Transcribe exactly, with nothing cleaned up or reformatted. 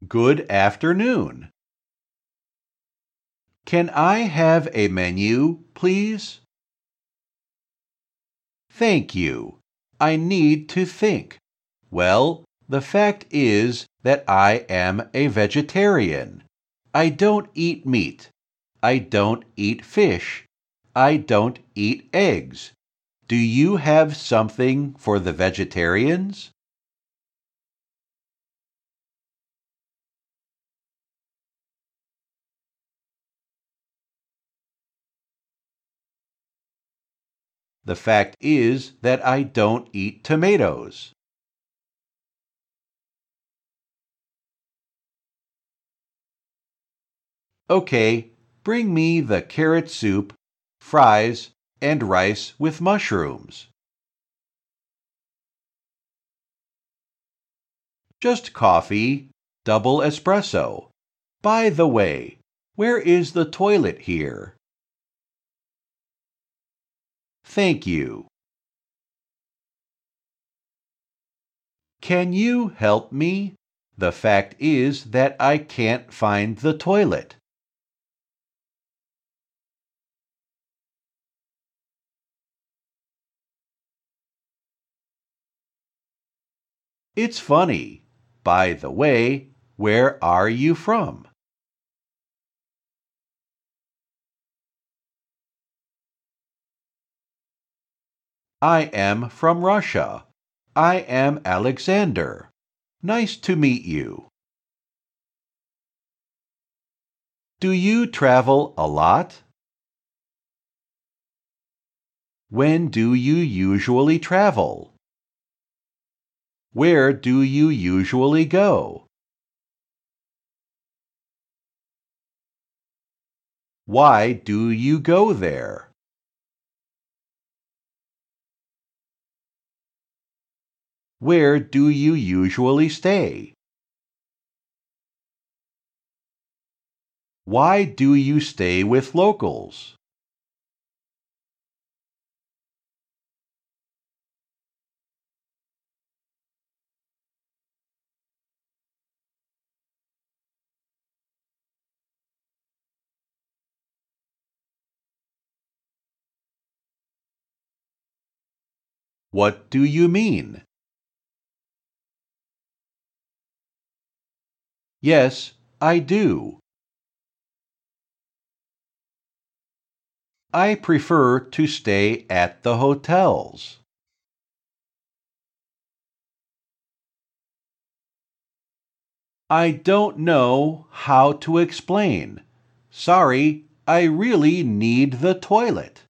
Good afternoon. Can I have a menu, please? Thank you. I need to think. Well, the fact is that I am a vegetarian. I don't eat meat. I don't eat fish. I don't eat eggs. Do you have something for the vegetarians? The fact is that I don't eat tomatoes. Okay, bring me the carrot soup, fries, and rice with mushrooms. Just coffee, double espresso. By the way, where is the toilet here? Thank you. Can you help me? The fact is that I can't find the toilet. It's funny. By the way, where are you from? I am from Russia. I am Alexander. Nice to meet you. Do you travel a lot? When do you usually travel? Where do you usually go? Why do you go there? Where do you usually stay? Why do you stay with locals? What do you mean? Yes, I do. I prefer to stay at the hotels. I don't know how to explain. Sorry, I really need the toilet.